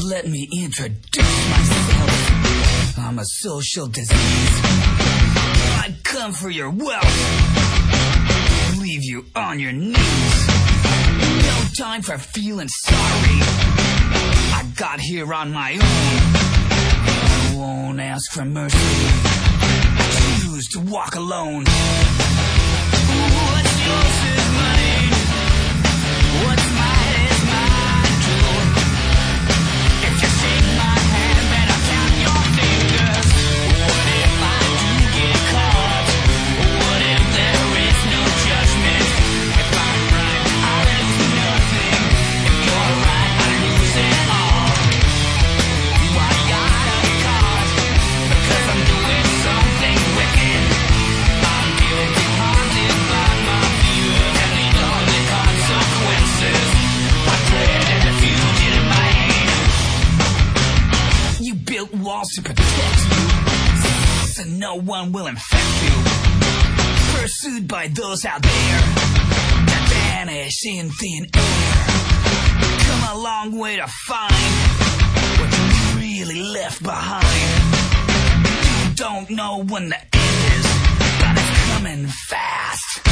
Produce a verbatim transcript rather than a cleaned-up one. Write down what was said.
Let me introduce myself. I'm a social disease. I come for your wealth, leave you on your knees. No time for feeling sorry. I got here on my own. I won't ask for mercy. I choose to walk alone. What's yours is mine. What's mine is mine too. If you shake my hand, better count your fingers. What if I do get caught? What if there is no judgment? If I'm right, I lose nothing. If you're right, I lose it all. I got a cause because I'm doing something wicked. I'm guilty, haunted by my fears and the ugly consequences. I dread a refuge in my hand. You built walls to protect you, so no one will infect you. Pursued by those out there that vanish in thin air. Come a long way to find what you really left behind. You don't know when the end is, but it's coming fast.